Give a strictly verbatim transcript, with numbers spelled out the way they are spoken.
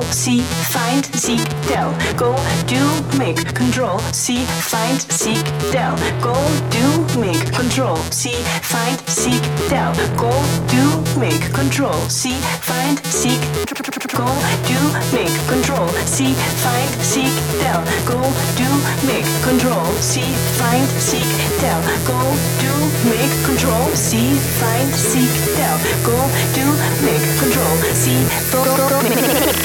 see, find, seek, del. Go, do, make, control, see, find, seek, del. Go, do, make, control, see, find, seek, del. Go, do, make, control, see, find, seek, go, do, make, control, see, find, seek, del. Go, do, make, control, see, find, seek, del. Go, do, make, control, see, find, seek, del. Go, do, make, control, see, go, go, go, make.